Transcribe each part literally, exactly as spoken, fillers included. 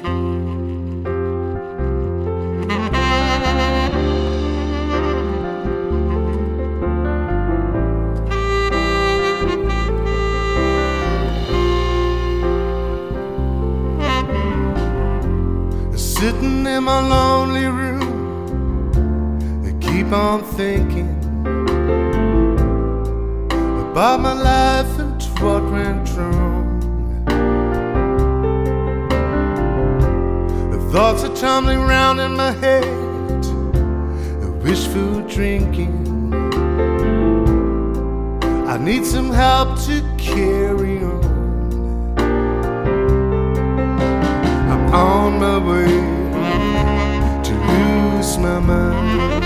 Sitting in my lonely room, I keep on thinking about my life and what went wrong. The thoughts are tumbling round in my head, wishful drinking. I need some help to carry on. I'm on my way to lose my mind.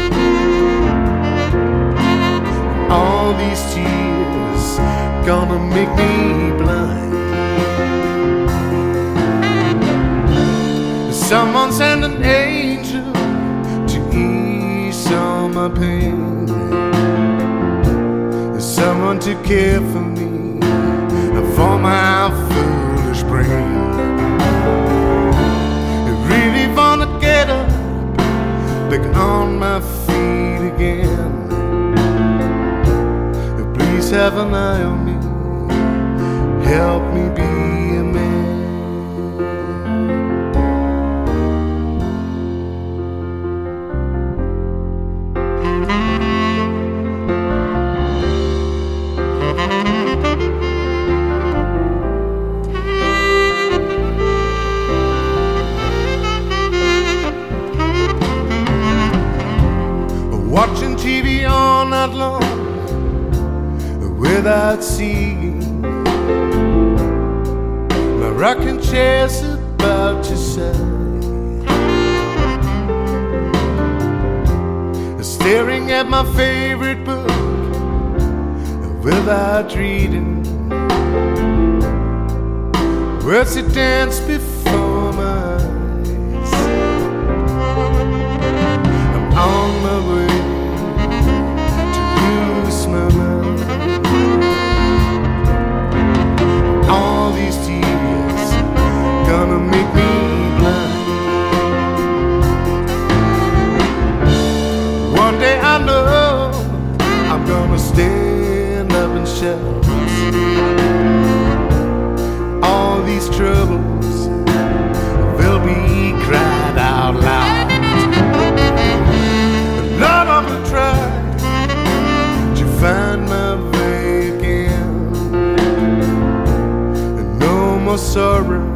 All these tears gonna make me blind. Someone send an angel to ease all my pain. Someone to care for me and for my foolish brain. I really wanna get up, back on my feet again. Please have an eye on me, help me be a man. Watching T V all night long without seeing, my rocking chair's about to sigh. Staring at my favorite book without reading, words that dance before my eyes. I'm on my way to lose my mind. All these tears gonna make me blind. One day I know I'm gonna stand up and shout. All these troubles will be cried out loud. Lord, I'm gonna try to find my way again. No more sorrow